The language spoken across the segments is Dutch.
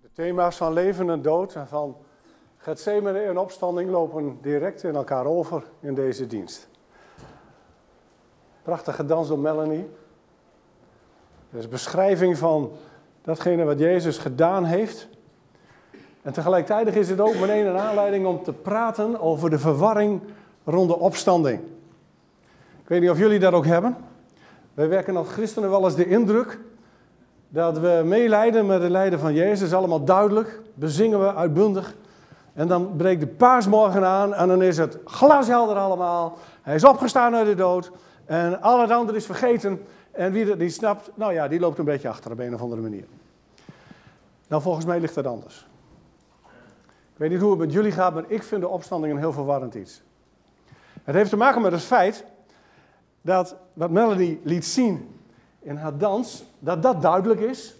De thema's van leven en dood en van Getsemane en opstanding lopen direct in elkaar over in deze dienst. Prachtige dans door Melanie. Dat is beschrijving van datgene wat Jezus gedaan heeft. En tegelijkertijd is het ook meteen een aanleiding om te praten over de verwarring rond de opstanding. Ik weet niet of jullie dat ook hebben. Wij werken als christenen wel eens de indruk dat we meelijden met het lijden van Jezus, allemaal duidelijk, bezingen we uitbundig. En dan breekt de paasmorgen aan en dan is het glashelder allemaal. Hij is opgestaan uit de dood en al het andere is vergeten. En wie dat niet snapt, nou ja, die loopt een beetje achter op een of andere manier. Nou, volgens mij ligt dat anders. Ik weet niet hoe het met jullie gaat, maar ik vind de opstanding een heel verwarrend iets. Het heeft te maken met het feit dat wat Melanie liet zien in haar dans, dat dat duidelijk is.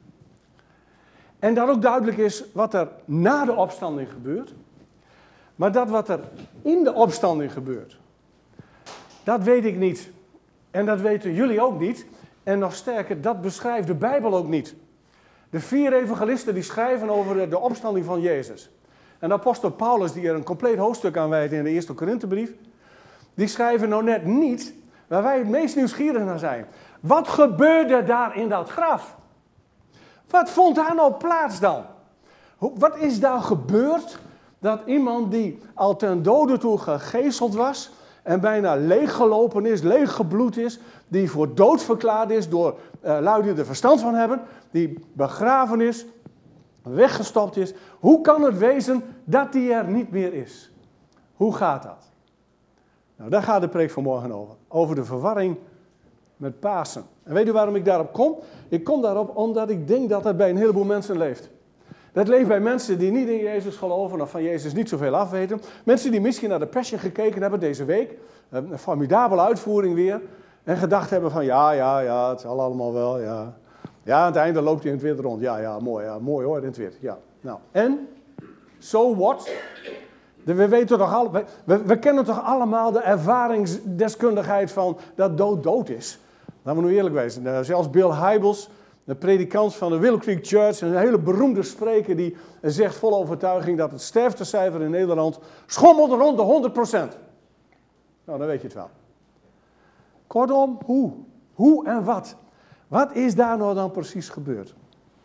En dat ook duidelijk is wat er na de opstanding gebeurt. Maar dat wat er in de opstanding gebeurt, dat weet ik niet. En dat weten jullie ook niet. En nog sterker, dat beschrijft de Bijbel ook niet. De 4 evangelisten die schrijven over de opstanding van Jezus. En de apostel Paulus, die er een compleet hoofdstuk aan wijdt in de eerste Korinthebrief, die schrijven nou net niet waar wij het meest nieuwsgierig naar zijn. Wat gebeurde daar in dat graf? Wat vond daar nou plaats dan? Wat is daar gebeurd dat iemand die al ten dode toe gegezeld was en bijna leeggelopen is, leeggebloed is, die voor dood verklaard is door lui die er verstand van hebben, die begraven is, weggestopt is. Hoe kan het wezen dat die er niet meer is? Hoe gaat dat? Nou, daar gaat de preek vanmorgen over. Over de verwarring met Pasen. En weet u waarom ik daarop kom? Ik kom daarop omdat ik denk dat dat bij een heleboel mensen leeft. Dat leeft bij mensen die niet in Jezus geloven of van Jezus niet zoveel afweten. Mensen die misschien naar de Passion gekeken hebben deze week. Een formidabele uitvoering weer. En gedacht hebben van ja, het zal allemaal wel, ja. Ja, aan het einde loopt hij in het wit rond. Ja, mooi hoor, in het wit. Ja. Nou, en? So what? We weten toch we kennen toch allemaal de ervaringsdeskundigheid van dat dood is. Laten we nu eerlijk wezen. Zelfs Bill Hybels, de predikant van de Willow Creek Church, een hele beroemde spreker, die zegt vol overtuiging dat het sterftecijfer in Nederland schommelt rond de 100%. Nou, dan weet je het wel. Kortom, hoe? Hoe en wat? Wat is daar nou dan precies gebeurd?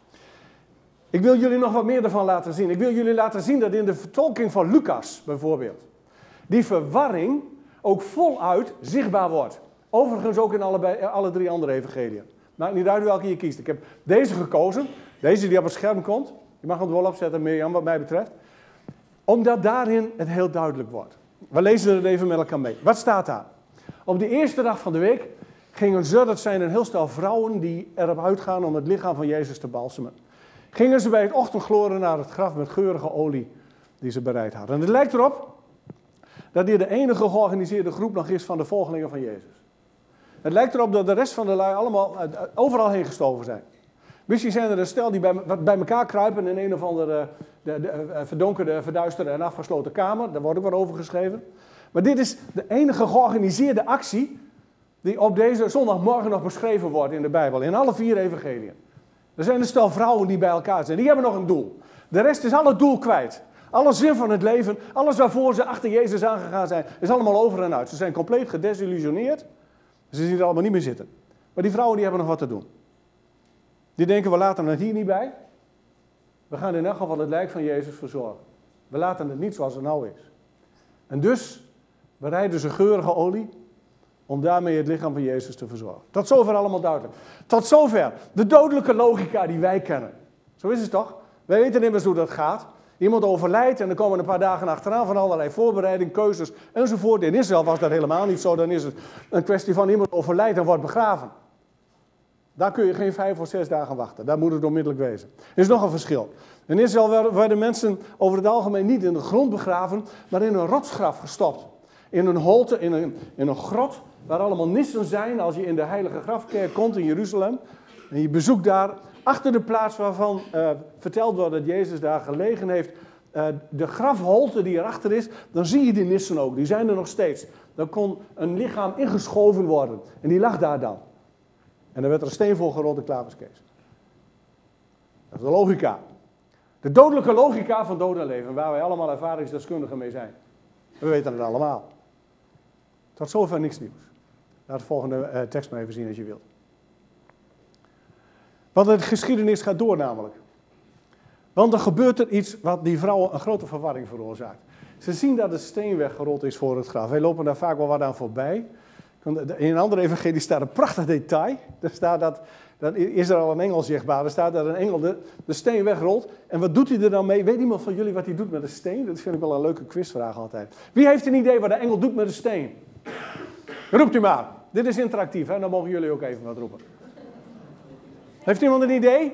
Ik wil jullie nog wat meer ervan laten zien. Ik wil jullie laten zien dat in de vertolking van Lucas bijvoorbeeld, die verwarring ook voluit zichtbaar wordt. Overigens ook in alle 3 andere evangeliën. Maakt niet uit welke je kiest. Ik heb deze gekozen. Deze die op het scherm komt. Je mag hem er wel opzetten, Mirjam, wat mij betreft. Omdat daarin het heel duidelijk wordt. We lezen het even met elkaar mee. Wat staat daar? Op de eerste dag van de week gingen ze, dat zijn een heel stel vrouwen die erop uitgaan om het lichaam van Jezus te balsemen. Gingen ze bij het ochtendgloren naar het graf met geurige olie die ze bereid hadden. En het lijkt erop dat dit de enige georganiseerde groep nog is van de volgelingen van Jezus. Het lijkt erop dat de rest van de lui allemaal overal heen gestoven zijn. Misschien zijn er een stel die bij elkaar kruipen in een of andere verdonkerde, verduisterde en afgesloten kamer. Daar wordt ook wat over geschreven. Maar dit is de enige georganiseerde actie die op deze zondagmorgen nog beschreven wordt in de Bijbel. In alle 4 evangeliën. Er zijn een stel vrouwen die bij elkaar zijn. Die hebben nog een doel. De rest is alle doel kwijt. Alle zin van het leven, alles waarvoor ze achter Jezus aangegaan zijn, is allemaal over en uit. Ze zijn compleet gedesillusioneerd. Ze zien er allemaal niet meer zitten. Maar die vrouwen die hebben nog wat te doen. Die denken, we laten het hier niet bij. We gaan in elk geval het lijk van Jezus verzorgen. We laten het niet zoals het nou is. En dus bereiden ze geurige olie om daarmee het lichaam van Jezus te verzorgen. Tot zover allemaal duidelijk. Tot zover de dodelijke logica die wij kennen. Zo is het toch? Wij weten immers hoe dat gaat. Iemand overlijdt en er komen een paar dagen achteraan van allerlei voorbereiding, keuzes enzovoort. In Israël was dat helemaal niet zo. Dan is het een kwestie van iemand overlijdt en wordt begraven. Daar kun je geen 5 of 6 dagen wachten. Daar moet het onmiddellijk wezen. Er is nog een verschil. In Israël werden mensen over het algemeen niet in de grond begraven, maar in een rotsgraf gestopt. In een holte, in een grot, waar allemaal nissen zijn. Als je in de heilige grafkerk komt in Jeruzalem en je bezoekt daar, achter de plaats waarvan verteld wordt dat Jezus daar gelegen heeft, de grafholte die erachter is, dan zie je die nissen ook. Die zijn er nog steeds. Dan kon een lichaam ingeschoven worden. En die lag daar dan. En dan werd er een steen voor gerold en klaar was Kees. Dat is de logica. De dodelijke logica van dood en leven, waar wij allemaal ervaringsdeskundigen mee zijn. We weten het allemaal. Tot zover niks nieuws. Laat de volgende tekst maar even zien als je wilt. Want de geschiedenis gaat door namelijk. Want er gebeurt er iets wat die vrouwen een grote verwarring veroorzaakt. Ze zien dat de steen weggerold is voor het graf. Wij lopen daar vaak wel wat aan voorbij. In een andere evangelie staat een prachtig detail. Er staat dat is er al een engel zichtbaar. Er staat dat een engel de steen wegrolt. En wat doet hij er dan mee? Weet iemand van jullie wat hij doet met de steen? Dat vind ik wel een leuke quizvraag altijd. Wie heeft een idee wat de engel doet met de steen? Roept u maar. Dit is interactief, hè? Dan mogen jullie ook even wat roepen. Heeft iemand een idee?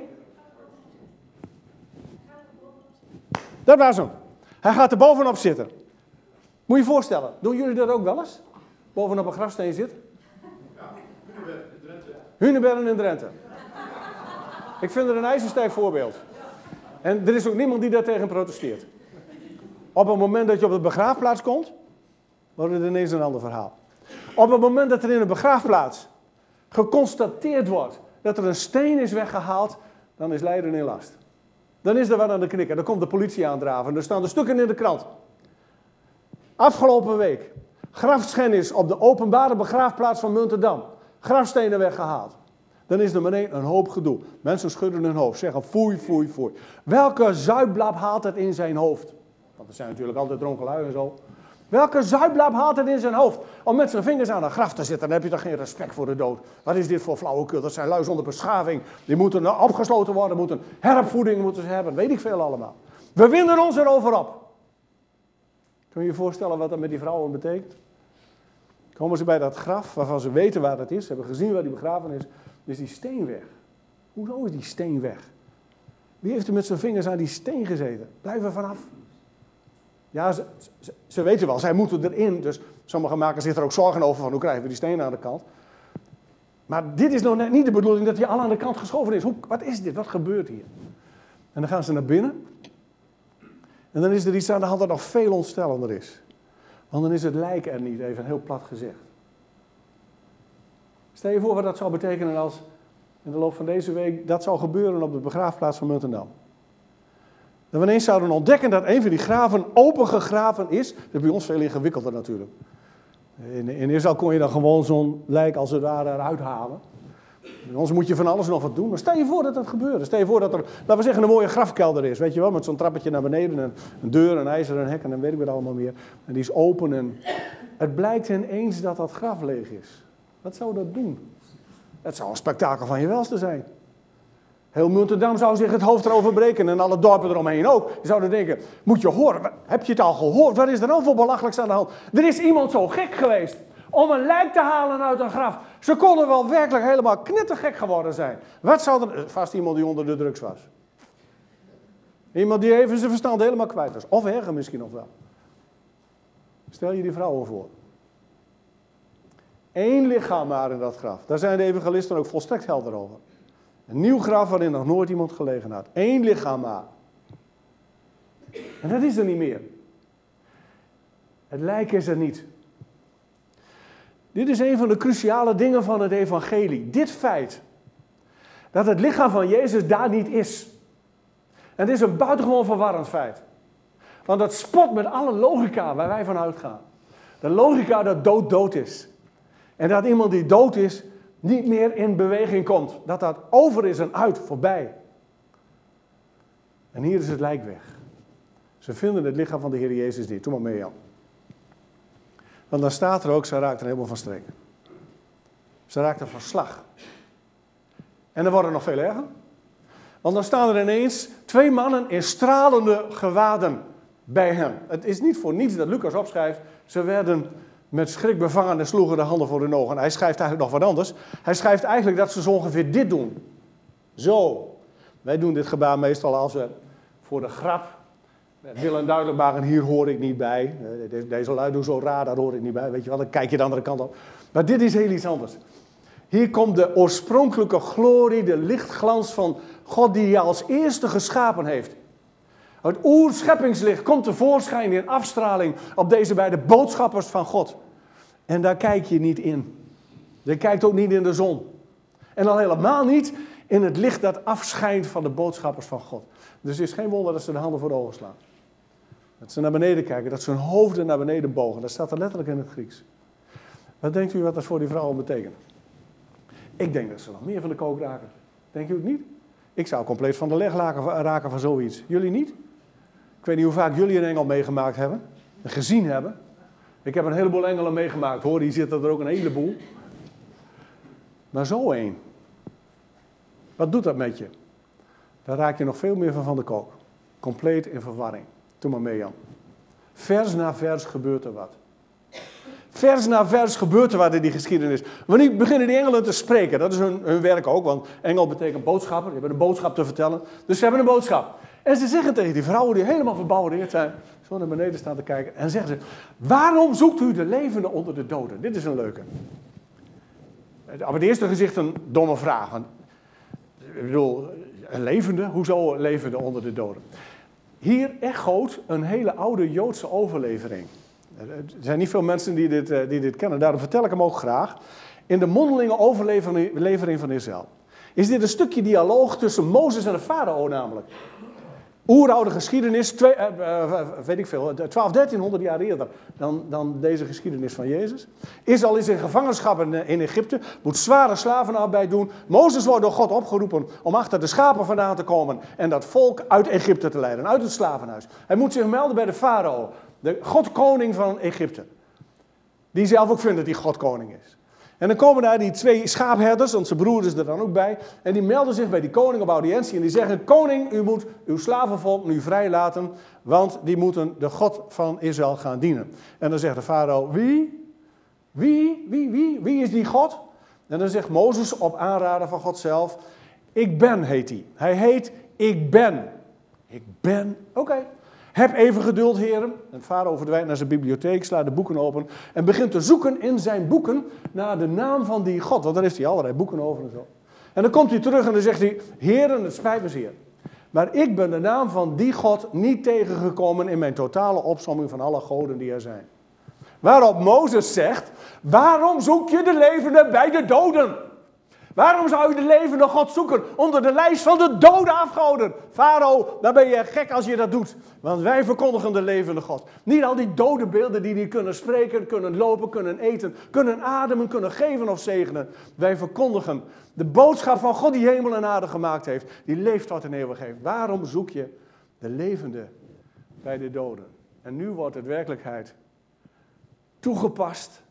Dat was hem. Hij gaat er bovenop zitten. Moet je je voorstellen. Doen jullie dat ook wel eens? Bovenop een grafsteen zitten? Ja, Hunebed in Drenthe. Hunebedden in Drenthe. Ik vind het een ijzersterk voorbeeld. En er is ook niemand die daar tegen protesteert. Op het moment dat je op de begraafplaats komt, wordt het ineens een ander verhaal. Op het moment dat er in een begraafplaats geconstateerd wordt dat er een steen is weggehaald, dan is lijden in last. Dan is er wat aan de knikker. Dan komt de politie aandraven. Er staan de stukken in de krant. Afgelopen week. Grafschennis op de openbare begraafplaats van Muntendam. Grafstenen weggehaald. Dan is er meteen een hoop gedoe. Mensen schudden hun hoofd. Zeggen foei, foei, foei. Welke zuiblap haalt het in zijn hoofd? Want er zijn natuurlijk altijd dronken lui en zo. Welke zuiblap haalt het in zijn hoofd? Om met zijn vingers aan een graf te zitten, dan heb je toch geen respect voor de dood. Wat is dit voor flauwekul? Dat zijn lui zonder beschaving. Die moeten opgesloten worden, moeten heropvoeding moeten ze hebben. Weet ik veel allemaal. We winden ons erover op. Kun je je voorstellen wat dat met die vrouwen betekent? Komen ze bij dat graf waarvan ze weten waar het is. Ze hebben gezien waar die begraven is. Dus die steen weg. Hoezo is die steen weg? Wie heeft er met zijn vingers aan die steen gezeten? Blijf er vanaf. Ja, ze weten wel, zij moeten erin. Dus sommigen maken zich er ook zorgen over van hoe krijgen we die steen aan de kant. Maar dit is nog net niet de bedoeling dat hij al aan de kant geschoven is. Wat is dit? Wat gebeurt hier? En dan gaan ze naar binnen. En dan is er iets aan de hand dat nog veel ontstellender is. Want dan is het lijk er niet, even heel plat gezegd. Stel je voor wat dat zou betekenen als in de loop van deze week dat zou gebeuren op de begraafplaats van Muntendam. Dat we ineens zouden ontdekken dat een van die graven opengegraven is. Dat is bij ons veel ingewikkelder natuurlijk. In Israël kon je dan gewoon zo'n lijk als het ware eruit halen. Bij ons moet je van alles nog wat doen. Maar stel je voor dat dat gebeurt. Stel je voor dat er, laten we zeggen, een mooie grafkelder is. Weet je wel, met zo'n trappetje naar beneden. En een deur, een ijzeren hek en dan weet ik wat allemaal meer. En die is open en het blijkt ineens dat dat graf leeg is. Wat zou dat doen? Het zou een spektakel van je welste zijn. Heel Muntendam zou zich het hoofd erover breken en alle dorpen eromheen ook. Je zou denken, moet je horen, heb je het al gehoord? Wat is er nou voor belachelijks aan de hand? Er is iemand zo gek geweest om een lijk te halen uit een graf. Ze konden wel werkelijk helemaal knettergek geworden zijn. Wat zou er... Vast iemand die onder de drugs was. Iemand die even zijn verstand helemaal kwijt was. Of erger misschien nog wel. Stel je die vrouwen voor. 1 lichaam maar in dat graf. Daar zijn de evangelisten ook volstrekt helder over. Een nieuw graf waarin nog nooit iemand gelegen had. 1 lichaam maar. En dat is er niet meer. Het lijk is er niet. Dit is een van de cruciale dingen van het evangelie. Dit feit. Dat het lichaam van Jezus daar niet is. En dit is een buitengewoon verwarrend feit. Want dat spot met alle logica waar wij van uitgaan. De logica dat dood is. En dat iemand die dood is niet meer in beweging komt. Dat dat over is en uit, voorbij. En hier is het lijk weg. Ze vinden het lichaam van de Heer Jezus niet. Doe maar mee, Jan. Want dan staat er ook, ze raakt er helemaal van streek. Ze raakt er van slag. En dan wordt het nog veel erger. Want dan staan er ineens 2 mannen in stralende gewaden bij hem. Het is niet voor niets dat Lucas opschrijft. Ze werden met schrik bevangen en sloegen de handen voor hun ogen. En hij schrijft eigenlijk nog wat anders. Hij schrijft eigenlijk dat ze zo ongeveer dit doen. Zo. Wij doen dit gebaar meestal als we voor de grap willen duidelijk maken, hier hoor ik niet bij. Deze lui doen zo raar, daar hoor ik niet bij. Weet je wel, dan kijk je de andere kant op. Maar dit is heel iets anders. Hier komt de oorspronkelijke glorie, de lichtglans van God die je als eerste geschapen heeft. Het oerscheppingslicht komt tevoorschijn in afstraling op deze beide boodschappers van God. En daar kijk je niet in. Je kijkt ook niet in de zon. En al helemaal niet in het licht dat afschijnt van de boodschappers van God. Dus het is geen wonder dat ze de handen voor de ogen slaan. Dat ze naar beneden kijken, dat ze hun hoofden naar beneden bogen. Dat staat er letterlijk in het Grieks. Wat denkt u wat dat voor die vrouwen betekent? Ik denk dat ze nog meer van de kook raken. Denkt u het niet? Ik zou compleet van de leg raken van zoiets. Jullie niet? Ik weet niet hoe vaak jullie een engel meegemaakt hebben. En gezien hebben. Ik heb een heleboel engelen meegemaakt. Hoor, hier zitten er ook een heleboel. Maar zo één. Wat doet dat met je? Daar raak je nog veel meer van de kook. Compleet in verwarring. Doe maar mee, Jan. Vers na vers gebeurt er wat. Vers na vers gebeurt er wat in die geschiedenis. Wanneer beginnen die engelen te spreken? Dat is hun werk ook, want engel betekent boodschapper. Die hebben een boodschap te vertellen. Dus ze hebben een boodschap. En ze zeggen tegen die vrouwen die helemaal verbouwereerd zijn, zo naar beneden staan te kijken, en zeggen ze, waarom zoekt u de levenden onder de doden? Dit is een leuke. Op het eerste gezicht een domme vraag. Want, ik bedoel, een levende? Hoezo levende onder de doden? Hier echoot een hele oude Joodse overlevering. Er zijn niet veel mensen die dit kennen, daarom vertel ik hem ook graag. In de mondelinge overlevering van Israël is dit een stukje dialoog tussen Mozes en de farao namelijk. Oeroude geschiedenis, 1300 jaar eerder dan deze geschiedenis van Jezus. Israël is in gevangenschap in Egypte, moet zware slavenarbeid doen. Mozes wordt door God opgeroepen om achter de schapen vandaan te komen en dat volk uit Egypte te leiden, uit het slavenhuis. Hij moet zich melden bij de farao, de godkoning van Egypte. Die zelf ook vindt dat hij godkoning is. En dan komen daar die 2 schaapherders, want zijn broer is er dan ook bij. En die melden zich bij die koning op audiëntie en die zeggen, koning, u moet uw slavenvolk nu vrijlaten, want die moeten de God van Israël gaan dienen. En dan zegt de farao, wie? Wie is die God? En dan zegt Mozes op aanraden van God zelf, ik ben heet hij. Hij heet ik ben. Ik ben, oké. Heb even geduld, heren. En farao verdwijnt naar zijn bibliotheek, slaat de boeken open en begint te zoeken in zijn boeken naar de naam van die God. Want daar heeft hij allerlei boeken over en zo. En dan komt hij terug en dan zegt hij, heren, het spijt me zeer. Maar ik ben de naam van die God niet tegengekomen in mijn totale opsomming van alle goden die er zijn. Waarop Mozes zegt, waarom zoek je de levenden bij de doden? Waarom zou je de levende God zoeken onder de lijst van de dode afgoden? Farao, dan ben je gek als je dat doet. Want wij verkondigen de levende God. Niet al die dode beelden die niet kunnen spreken, kunnen lopen, kunnen eten, kunnen ademen, kunnen geven of zegenen. Wij verkondigen de boodschap van God die hemel en aarde gemaakt heeft. Die leeft tot in eeuwigheid. Waarom zoek je de levende bij de doden? En nu wordt het werkelijkheid toegepast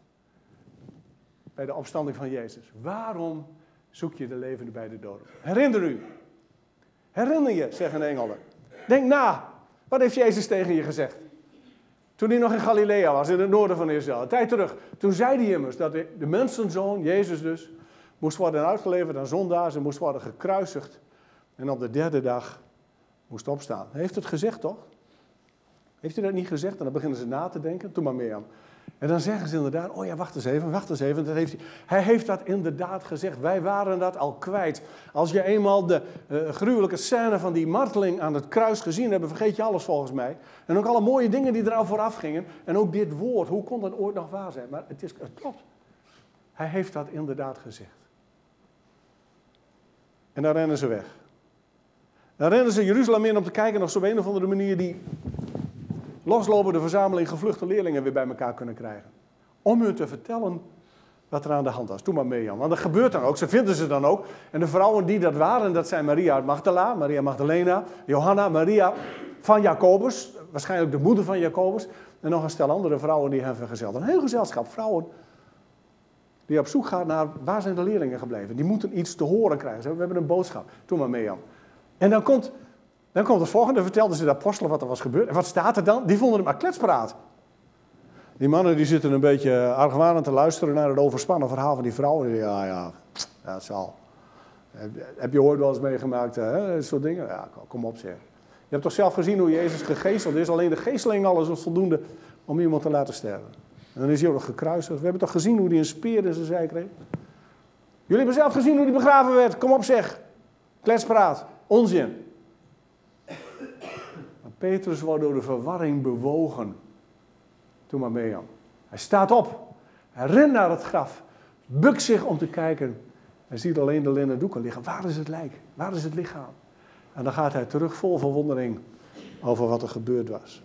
bij de opstanding van Jezus. Waarom zoek je de levende bij de doden? Herinner u. Herinner je, zeggen de engelen. Denk na. Wat heeft Jezus tegen je gezegd? Toen hij nog in Galilea was, in het noorden van Israël. Een tijd terug. Toen zei hij immers dat de mensenzoon, Jezus dus, moest worden uitgeleverd aan zondaars en moest worden gekruisigd. En op de 3e dag moest opstaan. Hij heeft het gezegd, toch? Heeft hij dat niet gezegd? En dan beginnen ze na te denken. Doe maar mee aan. En dan zeggen ze inderdaad, oh ja, wacht eens even. Dat heeft hij heeft dat inderdaad gezegd. Wij waren dat al kwijt. Als je eenmaal de gruwelijke scène van die marteling aan het kruis gezien hebt, vergeet je alles volgens mij. En ook alle mooie dingen die eraan vooraf gingen. En ook dit woord, hoe kon dat ooit nog waar zijn? Maar het klopt. Hij heeft dat inderdaad gezegd. En dan rennen ze weg. Dan rennen ze Jeruzalem in om te kijken of ze op een of andere manier die loslopende verzameling gevluchte leerlingen weer bij elkaar kunnen krijgen. Om hun te vertellen wat er aan de hand was. Doe maar mee, Jan. Want dat gebeurt dan ook. Ze vinden ze dan ook. En de vrouwen die dat waren, dat zijn Maria Magdalena, Johanna, Maria van Jacobus. Waarschijnlijk de moeder van Jacobus. En nog een stel andere vrouwen die hen vergezelden. Een heel gezelschap vrouwen die op zoek gaan naar waar zijn de leerlingen gebleven. Die moeten iets te horen krijgen. We hebben een boodschap. Doe maar mee, Jan. En dan komt het volgende, vertelden ze de apostelen wat er was gebeurd. En wat staat er dan? Die vonden het maar kletspraat. Die mannen die zitten een beetje argwanend te luisteren naar het overspannen verhaal van die vrouwen. Ja, het zal. Heb je ooit wel eens meegemaakt, hè? Dat soort dingen? Ja, kom op zeg. Je hebt toch zelf gezien hoe Jezus gegezeld is? Alleen de geesteling al is voldoende om iemand te laten sterven. En dan is hij ook nog gekruisigd. We hebben toch gezien hoe hij een speer in zijn zij kreeg? Jullie hebben zelf gezien hoe hij begraven werd. Kom op zeg. Kletspraat. Onzin. Maar Petrus wordt door de verwarring bewogen. Doe maar mee, Jan. Hij staat op. Hij rent naar het graf. Bukt zich om te kijken. Hij ziet alleen de linnen doeken liggen. Waar is het lijk? Waar is het lichaam? En dan gaat hij terug vol verwondering over wat er gebeurd was.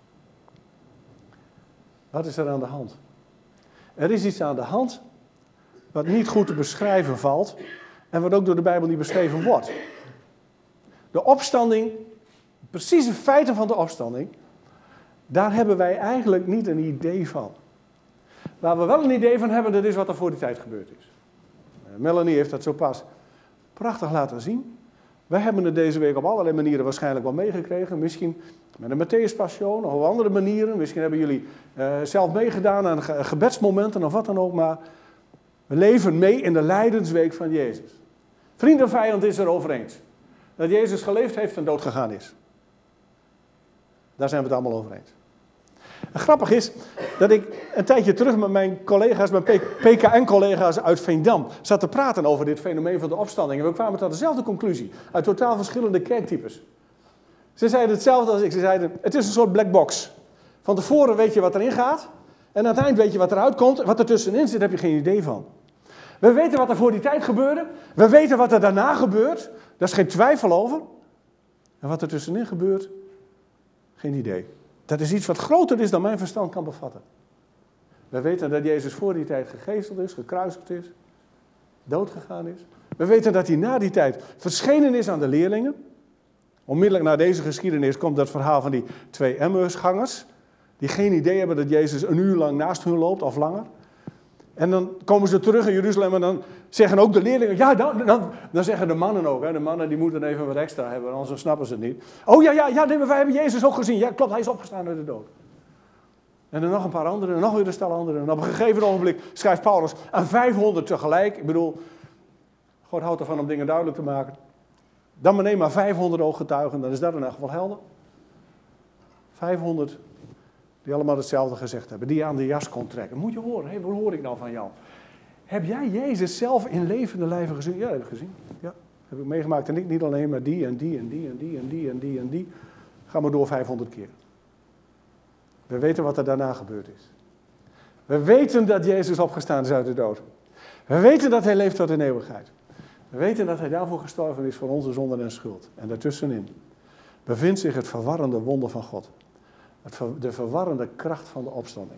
Wat is er aan de hand? Er is iets aan de hand wat niet goed te beschrijven valt en wat ook door de Bijbel niet beschreven wordt. De opstanding, de precieze feiten van de opstanding, daar hebben wij eigenlijk niet een idee van. Waar we wel een idee van hebben, dat is wat er voor die tijd gebeurd is. Melanie heeft dat zo pas prachtig laten zien. Wij hebben het deze week op allerlei manieren waarschijnlijk wel meegekregen. Misschien met een Matthäus-passion of op andere manieren. Misschien hebben jullie zelf meegedaan aan gebedsmomenten of wat dan ook. Maar we leven mee in de lijdensweek van Jezus. Vriend en vijand is er over eens. Dat Jezus geleefd heeft en dood gegaan is. Daar zijn we het allemaal over eens. En grappig is dat ik een tijdje terug met mijn collega's, mijn PKN-collega's uit Veendam, zat te praten over dit fenomeen van de opstanding. En we kwamen tot dezelfde conclusie, uit totaal verschillende kerktypes. Ze zeiden hetzelfde als ik. Ze zeiden, het is een soort black box. Van tevoren weet je wat erin gaat, en aan het eind weet je wat eruit komt. Wat er tussenin zit, heb je geen idee van. We weten wat er voor die tijd gebeurde. We weten wat er daarna gebeurt. Daar is geen twijfel over. En wat er tussenin gebeurt, geen idee. Dat is iets wat groter is dan mijn verstand kan bevatten. We weten dat Jezus voor die tijd gegezeld is, gekruisigd is, doodgegaan is. We weten dat hij na die tijd verschenen is aan de leerlingen. Onmiddellijk na deze geschiedenis komt dat verhaal van die 2 Emmausgangers, die geen idee hebben dat Jezus een uur lang naast hun loopt of langer. En dan komen ze terug in Jeruzalem en dan zeggen ook de leerlingen, ja, dan zeggen de mannen ook, hè, de mannen die moeten even wat extra hebben, anders snappen ze het niet. Oh ja, nee, maar wij hebben Jezus ook gezien. Ja, klopt, hij is opgestaan uit de dood. En dan nog een paar anderen, en nog weer een stel anderen. En op een gegeven ogenblik schrijft Paulus aan 500 tegelijk. Ik bedoel, God houdt ervan om dingen duidelijk te maken. Dan maar neem maar 500 ooggetuigen, dan is dat in elk geval helder. 500 die allemaal hetzelfde gezegd hebben, die je aan de jas kon trekken. Moet je horen, hé, wat hoor ik nou van jou? Heb jij Jezus zelf in levende lijven gezien? Ja, dat heb ik gezien. Ja, heb ik meegemaakt. En ik niet alleen, maar die en die en die en die en die en die en die. Ga maar door 500 keer. We weten wat er daarna gebeurd is. We weten dat Jezus opgestaan is uit de dood. We weten dat hij leeft tot in eeuwigheid. We weten dat hij daarvoor gestorven is voor onze zonde en schuld. En daartussenin bevindt zich het verwarrende wonder van God. De verwarrende kracht van de opstanding.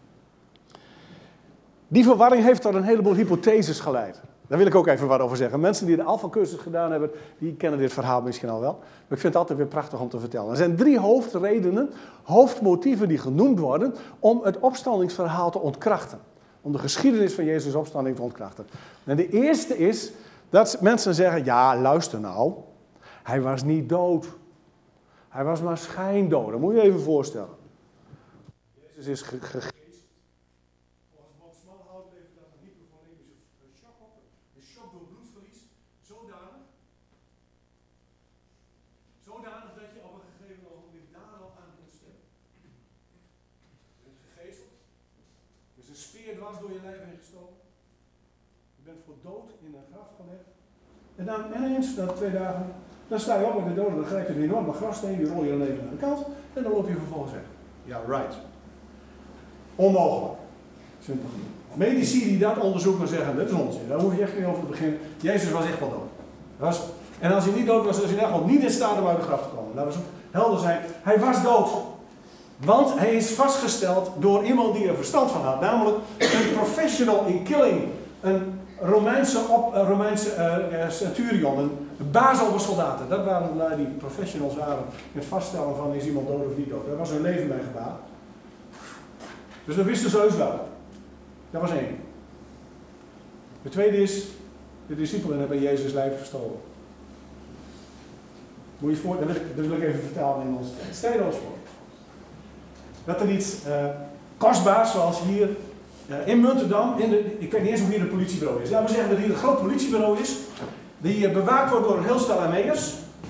Die verwarring heeft tot een heleboel hypotheses geleid. Daar wil ik ook even wat over zeggen. Mensen die de Alpha-cursus gedaan hebben, die kennen dit verhaal misschien al wel. Maar ik vind het altijd weer prachtig om te vertellen. Er zijn 3 hoofdredenen, hoofdmotieven die genoemd worden om het opstandingsverhaal te ontkrachten. Om de geschiedenis van Jezus' opstanding te ontkrachten. En de eerste is dat mensen zeggen, ja, luister nou. Hij was niet dood. Hij was maar schijndood. Dat moet je je even voorstellen. Jezus is gegezeld. Volgens Bob Smalhout levert dat een hypovolemische shock op. Een shock door bloedverlies. Zodanig dat je op een gegeven ogenblik daarop aan kunt stemmen. Je bent gegezeld. Er is een speer dwars door je lijf heen gestoken. Je bent voor dood in een graf gelegd. En dan ineens, na 2 dagen, dan sta je op met de doden, dan grijp je een enorme grassteen, die rol je dan even naar de kant en dan loop je vervolgens weg. Ja, right. Onmogelijk. Simpel genoeg. Medici die dat onderzoeken zeggen, dat is onzin, daar hoef je echt niet over te beginnen. Jezus was echt wel dood. En als hij niet dood was, was hij in ieder geval niet in staat om uit de graf te komen. Laten we helder zijn. Hij was dood. Want hij is vastgesteld door iemand die er verstand van had. Namelijk een professional in killing. Een Romeinse centurion, een baas over soldaten. Dat waren die professionals waren in het vaststellen van is iemand dood of niet dood. Daar was hun leven bij gebaat. Dus dat wisten ze heus wel. Dat was 1. De tweede is, de discipelen hebben Jezus' lijf gestolen. Moet je voor, dat wil ik even vertalen in ons tekst. Stel je nou eens voor. Dat er iets kostbaars, zoals hier in Muntendam, ik weet niet eens hoe hier het politiebureau is. Laten we zeggen dat hier een groot politiebureau is, die bewaakt wordt door een heel stel ME'ers.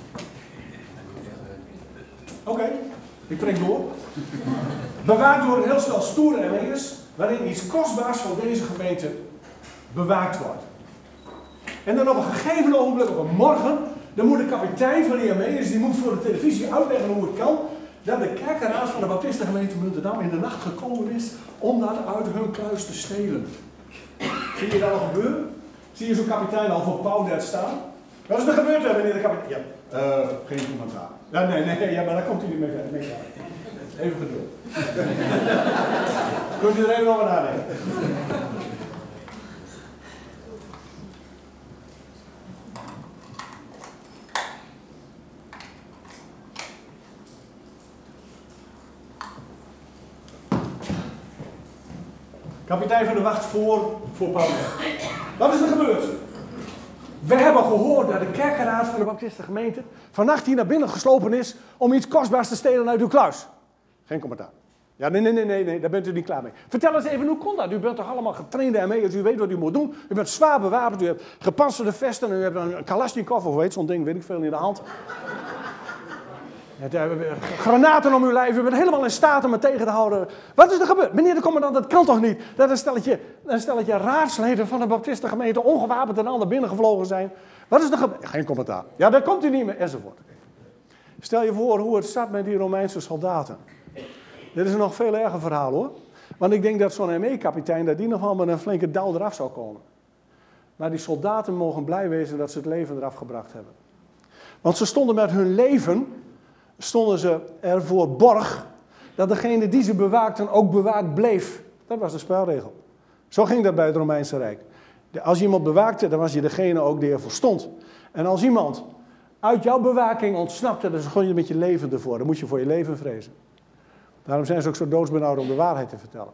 Oké, ik trek door. Bewaakt door een heel stel stoere ME'ers, waarin iets kostbaars van deze gemeente bewaakt wordt. En dan op een gegeven ogenblik, op een morgen, dan moet de kapitein van die ME'ers, die moet voor de televisie uitleggen hoe het kan, dat de kerkenraad van de Baptistengemeente Muntendam in de nacht gekomen is om dat uit hun kluis te stelen. Zie je dat al gebeuren? Zie je zo'n kapitein al voor Pauwnet staan? Wat is er gebeurd, meneer de kapitein? Ja, geen commentaar. Ja, nee, ja, maar daar komt u niet mee klaar. Even geduld. Kunt u er even over nadenken? Kapitein van de wacht voor Pauwnet. Wat is er gebeurd? We hebben gehoord dat de kerkenraad van de Baptistengemeente vannacht hier naar binnen geslopen is om iets kostbaars te stelen uit uw kluis. Geen commentaar. Ja, nee, daar bent u niet klaar mee. Vertel eens even, hoe kon dat? U bent toch allemaal getrainde ME'ers, u weet wat u moet doen. U bent zwaar bewapend, u hebt gepantserde vesten, u hebt een Kalashnikov, of hoe heet zo'n ding, weet ik veel, in de hand. Granaten om uw lijf, u bent helemaal in staat om het tegen te houden. Wat is er gebeurd? Meneer de commandant, dat kan toch niet? Dat een stelletje raadsleden van de Baptistengemeente ongewapend en ander binnengevlogen zijn. Wat is er gebeurd? Geen commentaar. Ja, daar komt u niet meer, enzovoort. Stel je voor hoe het zat met die Romeinse soldaten. Dit is een nog veel erger verhaal hoor. Want ik denk dat zo'n ME-kapitein, dat die nog wel met een flinke dauw eraf zou komen. Maar die soldaten mogen blij wezen dat ze het leven eraf gebracht hebben. Want ze stonden met hun leven, stonden ze ervoor borg, dat degene die ze bewaakten ook bewaakt bleef. Dat was de spelregel. Zo ging dat bij het Romeinse Rijk. Als je iemand bewaakte, dan was je degene ook die ervoor stond. En als iemand uit jouw bewaking ontsnapte, dan gooi je met je leven ervoor. Dan moet je voor je leven vrezen. Daarom zijn ze ook zo doodsbenauwd om de waarheid te vertellen.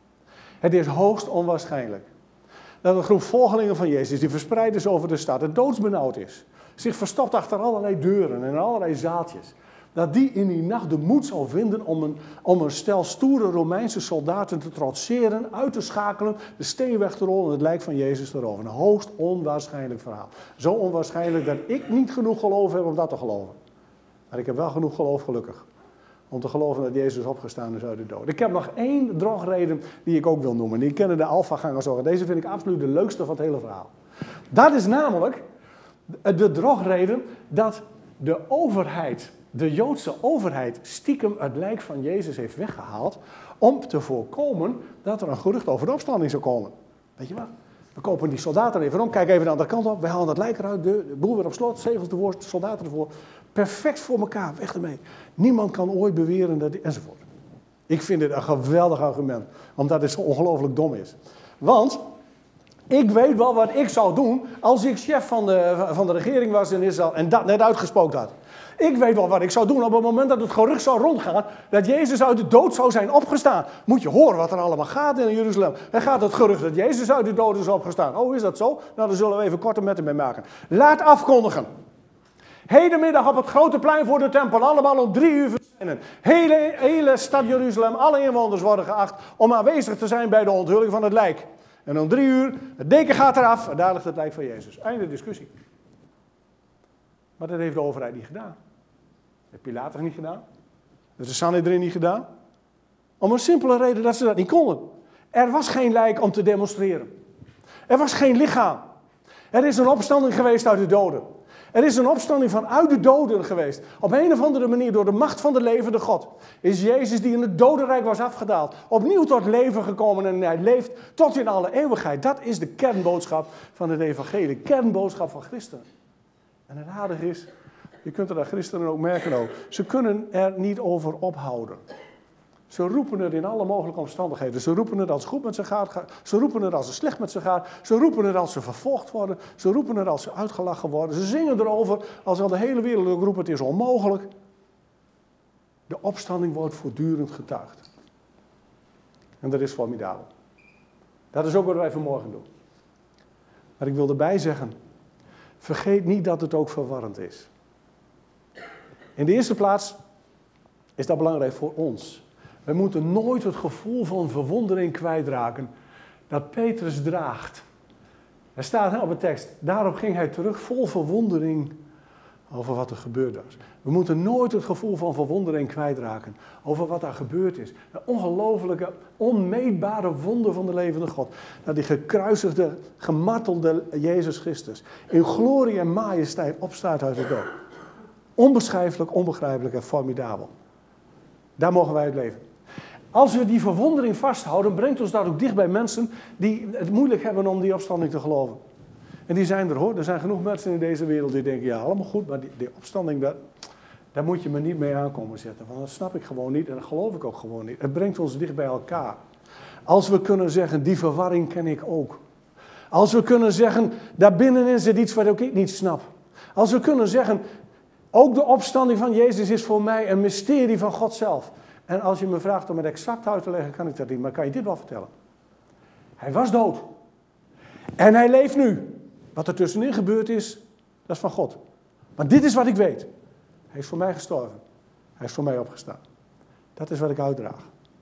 Het is hoogst onwaarschijnlijk dat een groep volgelingen van Jezus, die verspreid is over de stad, en doodsbenauwd is, zich verstopt achter allerlei deuren en allerlei zaaltjes, dat die in die nacht de moed zal vinden om een stel stoere Romeinse soldaten te trotseren, uit te schakelen, de steen weg te rollen en het lijk van Jezus erover. Een hoogst onwaarschijnlijk verhaal. Zo onwaarschijnlijk dat ik niet genoeg geloof heb om dat te geloven. Maar ik heb wel genoeg geloof, gelukkig, om te geloven dat Jezus opgestaan is uit de dood. Ik heb nog één drogreden die ik ook wil noemen. Die kennen de alfagangers ook. Deze vind ik absoluut de leukste van het hele verhaal. Dat is namelijk de drogreden dat de overheid, de Joodse overheid, stiekem het lijk van Jezus heeft weggehaald om te voorkomen dat er een gerucht over de opstanding zou komen. Weet je wat? We kopen die soldaten even om, kijk even de andere kant op, we halen dat lijk eruit, de boel weer op slot, zegels ervoor, soldaten ervoor. Perfect voor elkaar, weg ermee. Niemand kan ooit beweren dat enzovoort. Ik vind dit een geweldig argument, omdat het zo ongelooflijk dom is. Want ik weet wel wat ik zou doen als ik chef van de regering was in Israël en dat net uitgespookt had. Ik weet wel wat ik zou doen op het moment dat het gerucht zou rondgaan dat Jezus uit de dood zou zijn opgestaan. Moet je horen wat er allemaal gaat in Jeruzalem. Er gaat het gerucht dat Jezus uit de dood is opgestaan. Oh, is dat zo? Nou, dan zullen we even korte metten mee maken. Laat afkondigen. Hedenmiddag op het grote plein voor de tempel, allemaal om 3 uur verschijnen. Hele stad Jeruzalem, alle inwoners worden geacht om aanwezig te zijn bij de onthulling van het lijk. En om 3 uur, het deken gaat eraf en daar ligt het lijk van Jezus. Einde discussie. Maar dat heeft de overheid niet gedaan. Dat heeft Pilatus niet gedaan. Dat heeft de Sanhedrin niet gedaan. Om een simpele reden dat ze dat niet konden. Er was geen lijk om te demonstreren. Er was geen lichaam. Er is een opstanding geweest uit de doden. Er is een opstanding van uit de doden geweest. Op een of andere manier door de macht van de levende God. Is Jezus die in het dodenrijk was afgedaald. Opnieuw tot leven gekomen en hij leeft tot in alle eeuwigheid. Dat is de kernboodschap van het evangelie. Kernboodschap van christenen. En het aardige is, je kunt het aan christenen ook merken ook. Ze kunnen er niet over ophouden. Ze roepen het in alle mogelijke omstandigheden. Ze roepen het als het goed met ze gaat. Ze roepen het als het slecht met ze gaat. Ze roepen het als ze vervolgd worden. Ze roepen het als ze uitgelachen worden. Ze zingen erover als al de hele wereld ook roept, het is onmogelijk. De opstanding wordt voortdurend getuigd. En dat is formidabel. Dat is ook wat wij vanmorgen doen. Maar ik wil erbij zeggen, vergeet niet dat het ook verwarrend is. In de eerste plaats is dat belangrijk voor ons. We moeten nooit het gevoel van verwondering kwijtraken dat Petrus draagt. Er staat op de tekst, daarop ging hij terug vol verwondering over wat er gebeurd was. We moeten nooit het gevoel van verwondering kwijtraken over wat er gebeurd is. De ongelooflijke, onmeetbare wonder van de levende God. Dat die gekruisigde, gemartelde Jezus Christus in glorie en majesteit opstaat uit de dood. Onbeschrijfelijk, onbegrijpelijk en formidabel. Daar mogen wij het leven. Als we die verwondering vasthouden, brengt ons dat ook dicht bij mensen die het moeilijk hebben om die opstanding te geloven. En die zijn er hoor. Er zijn genoeg mensen in deze wereld die denken, ja allemaal goed, maar die opstanding, daar moet je me niet mee aankomen zetten. Want dat snap ik gewoon niet en dat geloof ik ook gewoon niet. Het brengt ons dicht bij elkaar. Als we kunnen zeggen, die verwarring ken ik ook. Als we kunnen zeggen, daarbinnenin zit iets wat ook ik niet snap. Als we kunnen zeggen, ook de opstanding van Jezus is voor mij een mysterie van God zelf. En als je me vraagt om het exact uit te leggen, kan ik dat niet. Maar kan je dit wel vertellen? Hij was dood. En hij leeft nu. Wat er tussenin gebeurd is, dat is van God. Maar dit is wat ik weet. Hij is voor mij gestorven. Hij is voor mij opgestaan. Dat is wat ik uitdraag.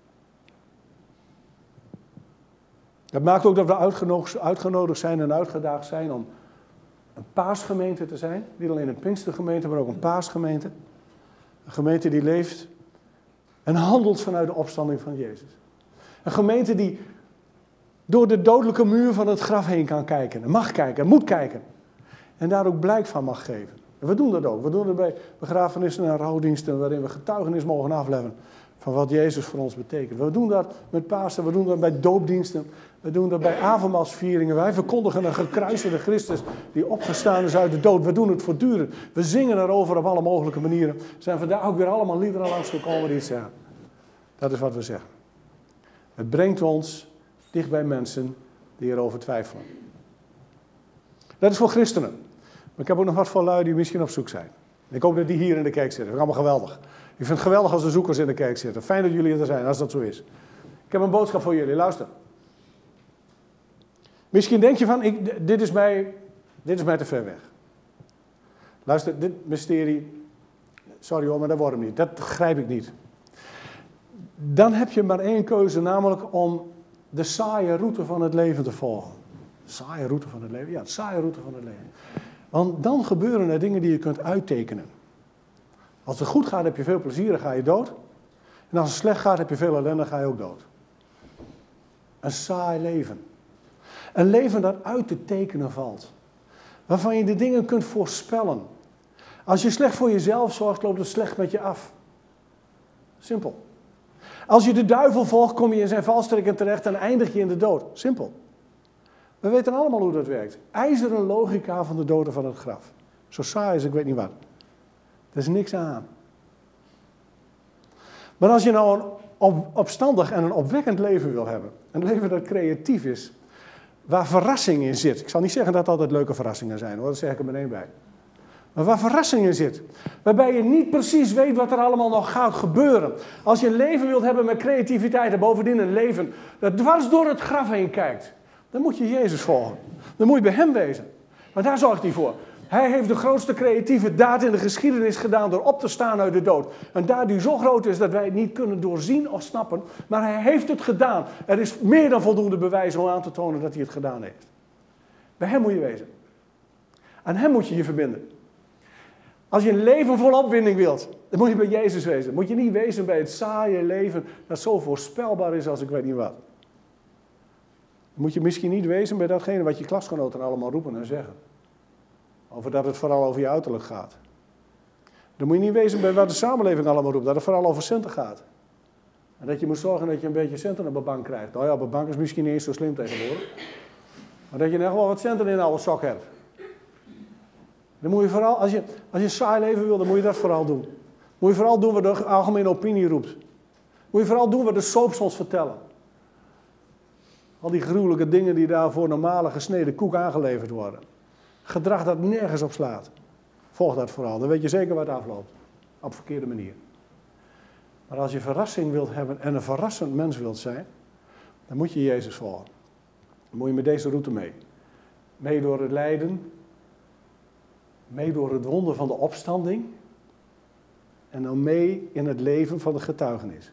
Dat maakt ook dat we uitgenodigd zijn en uitgedaagd zijn om een paasgemeente te zijn. Niet alleen een Pinkstergemeente, maar ook een paasgemeente. Een gemeente die leeft en handelt vanuit de opstanding van Jezus. Een gemeente die door de dodelijke muur van het graf heen kan kijken. En mag kijken en moet kijken. En daar ook blijk van mag geven. En we doen dat ook. We doen het bij begrafenissen en rouwdiensten waarin we getuigenis mogen afleggen van wat Jezus voor ons betekent. We doen dat met Pasen, we doen dat bij doopdiensten. We doen dat bij avondmaalsvieringen. Wij verkondigen een gekruisigde Christus die opgestaan is uit de dood. We doen het voortdurend. We zingen erover op alle mogelijke manieren. Er zijn vandaag ook weer allemaal liederen langsgekomen die het zeggen. Dat is wat we zeggen. Het brengt ons dicht bij mensen die erover twijfelen. Dat is voor christenen. Maar ik heb ook nog wat voor lui die misschien op zoek zijn. Ik hoop dat die hier in de kerk zitten. Dat is allemaal geweldig. Ik vind het geweldig als de zoekers in de kerk zitten. Fijn dat jullie er zijn, als dat zo is. Ik heb een boodschap voor jullie. Luister. Misschien denk je van, dit is mij te ver weg. Luister, dit mysterie, sorry hoor, maar dat wordt hem niet. Dat begrijp ik niet. Dan heb je maar één keuze, namelijk om de saaie route van het leven te volgen. Saaie route van het leven? Ja, de saaie route van het leven. Want dan gebeuren er dingen die je kunt uittekenen. Als het goed gaat, heb je veel plezier, dan ga je dood. En als het slecht gaat, heb je veel ellende, dan ga je ook dood. Een saai leven. Een leven dat uit te tekenen valt. Waarvan je de dingen kunt voorspellen. Als je slecht voor jezelf zorgt, loopt het slecht met je af. Simpel. Als je de duivel volgt, kom je in zijn valstrikken terecht en eindig je in de dood. Simpel. We weten allemaal hoe dat werkt. IJzeren logica van de doden van het graf. Zo saai is ik weet niet wat. Er is niks aan. Maar als je nou een opstandig en een opwekkend leven wil hebben. Een leven dat creatief is. Waar verrassing in zit. Ik zal niet zeggen dat het altijd leuke verrassingen zijn hoor. Dat zeg ik er meteen bij. Maar waar verrassing in zit. Waarbij je niet precies weet wat er allemaal nog gaat gebeuren. Als je een leven wilt hebben met creativiteit. En bovendien een leven dat dwars door het graf heen kijkt. Dan moet je Jezus volgen. Dan moet je bij hem wezen. Maar daar zorgt hij voor. Hij heeft de grootste creatieve daad in de geschiedenis gedaan door op te staan uit de dood. Een daad die zo groot is dat wij het niet kunnen doorzien of snappen. Maar hij heeft het gedaan. Er is meer dan voldoende bewijs om aan te tonen dat hij het gedaan heeft. Bij hem moet je wezen. Aan hem moet je je verbinden. Als je een leven vol opwinding wilt, dan moet je bij Jezus wezen. Dan moet je niet wezen bij het saaie leven dat zo voorspelbaar is als ik weet niet wat. Dan moet je misschien niet wezen bij datgene wat je klasgenoten allemaal roepen en zeggen. Over dat het vooral over je uiterlijk gaat. Dan moet je niet wezen bij wat de samenleving allemaal roept. Dat het vooral over centen gaat. En dat je moet zorgen dat je een beetje centen op de bank krijgt. Nou ja, op de bank is misschien niet eens zo slim tegenwoordig. Maar dat je in ieder geval wat centen in alle sok hebt. Dan moet je vooral, als je een saai leven wil, dan moet je dat vooral doen. Moet je vooral doen wat de algemene opinie roept. Moet je vooral doen wat de soaps ons vertellen. Al die gruwelijke dingen die daar voor normale gesneden koek aangeleverd worden. Gedrag dat nergens op slaat. Volg dat vooral, dan weet je zeker waar het afloopt. Op verkeerde manier. Maar als je verrassing wilt hebben en een verrassend mens wilt zijn, dan moet je Jezus volgen. Dan moet je met deze route mee. Mee door het lijden. Mee door het wonder van de opstanding. En dan mee in het leven van de getuigenis.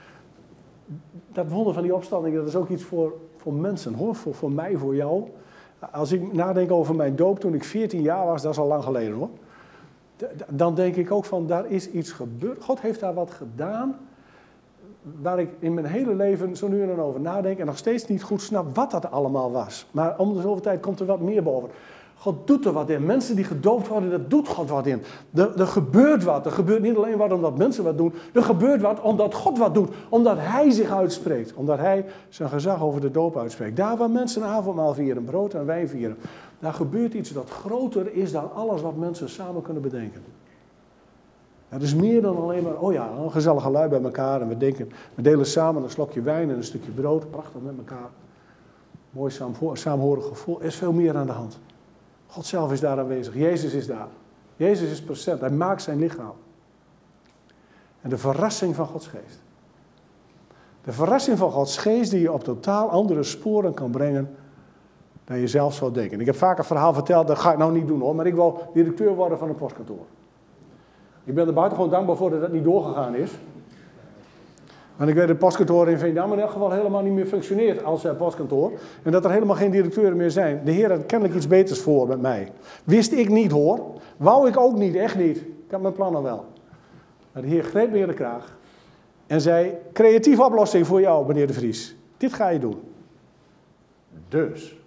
Dat wonder van die opstanding, dat is ook iets voor mensen hoor. Voor mij, voor jou. Als ik nadenk over mijn doop toen ik 14 jaar was, dat is al lang geleden hoor. Dan denk ik ook van, daar is iets gebeurd. God heeft daar wat gedaan, waar ik in mijn hele leven zo nu en dan over nadenk en nog steeds niet goed snap wat dat allemaal was. Maar om de zoveel tijd komt er wat meer boven. God doet er wat in. Mensen die gedoopt worden, dat doet God wat in. Er gebeurt wat. Er gebeurt niet alleen wat omdat mensen wat doen. Er gebeurt wat omdat God wat doet. Omdat Hij zich uitspreekt. Omdat Hij zijn gezag over de doop uitspreekt. Daar waar mensen een avondmaal vieren, brood en wijn vieren. Daar gebeurt iets dat groter is dan alles wat mensen samen kunnen bedenken. Het is meer dan alleen maar, een gezellige lui bij elkaar. En we delen samen een slokje wijn en een stukje brood. Prachtig met elkaar. Mooi saamhorig gevoel. Er is veel meer aan de hand. God zelf is daar aanwezig. Jezus is daar. Jezus is present. Hij maakt zijn lichaam. En de verrassing van Gods geest. De verrassing van Gods geest die je op totaal andere sporen kan brengen dan je zelf zou denken. Ik heb vaak een verhaal verteld, dat ga ik nou niet doen hoor, maar ik wil directeur worden van een postkantoor. Ik ben er buitengewoon dankbaar voor dat dat niet doorgegaan is. Want ik weet dat het postkantoor in Veendam in elk geval helemaal niet meer functioneert als postkantoor. En dat er helemaal geen directeuren meer zijn. De Heer had kennelijk iets beters voor met mij. Wist ik niet hoor. Wou ik ook niet, echt niet. Ik had mijn plannen wel. Maar de Heer greep me in de kraag. En zei, creatieve oplossing voor jou, meneer de Vries. Dit ga je doen. Dus.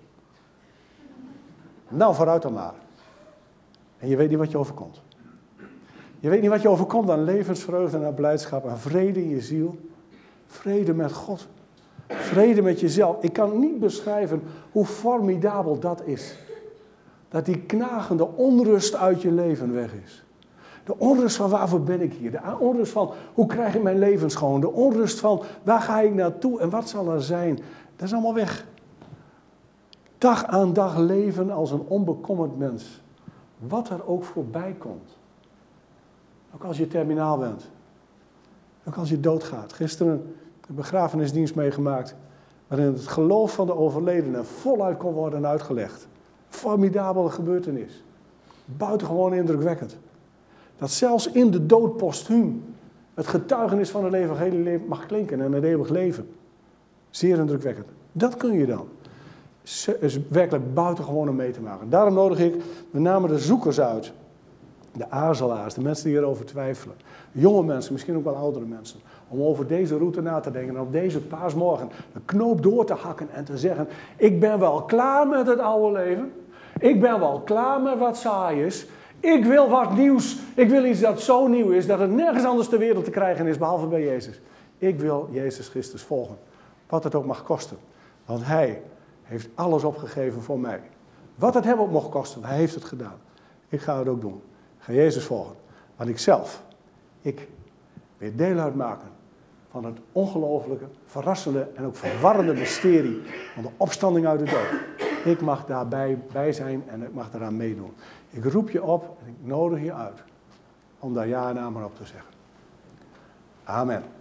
Nou, vooruit dan maar. En je weet niet wat je overkomt. Je weet niet wat je overkomt aan levensvreugde en aan blijdschap, aan vrede in je ziel. Vrede met God. Vrede met jezelf. Ik kan niet beschrijven hoe formidabel dat is. Dat die knagende onrust uit je leven weg is. De onrust van waarvoor ben ik hier? De onrust van hoe krijg ik mijn leven schoon? De onrust van waar ga ik naartoe en wat zal er zijn? Dat is allemaal weg. Dag aan dag leven als een onbekommerd mens. Wat er ook voorbij komt. Ook als je terminaal bent. Ook als je doodgaat. Gisteren een begrafenisdienst meegemaakt. Waarin het geloof van de overledene voluit kon worden uitgelegd. Formidabele gebeurtenis. Buitengewoon indrukwekkend. Dat zelfs in de dood postuum het getuigenis van het evangelie mag klinken en het eeuwig leven. Zeer indrukwekkend. Dat kun je dan. Is werkelijk buitengewoon om mee te maken. Daarom nodig ik met name de zoekers uit. De aarzelaars, de mensen die erover twijfelen. Jonge mensen, misschien ook wel oudere mensen. Om over deze route na te denken en op deze paasmorgen de knoop door te hakken en te zeggen: ik ben wel klaar met het oude leven. Ik ben wel klaar met wat saai is. Ik wil wat nieuws. Ik wil iets dat zo nieuw is dat het nergens anders ter wereld te krijgen is behalve bij Jezus. Ik wil Jezus Christus volgen. Wat het ook mag kosten. Want Hij heeft alles opgegeven voor mij. Wat het hem ook mocht kosten, Hij heeft het gedaan. Ik ga het ook doen. Ik ga Jezus volgen. Want ik weer deel uitmaken van het ongelooflijke, verrassende en ook verwarrende mysterie van de opstanding uit de dood. Ik mag daarbij bij zijn en ik mag daaraan meedoen. Ik roep je op en ik nodig je uit om daar ja en amen op te zeggen. Amen.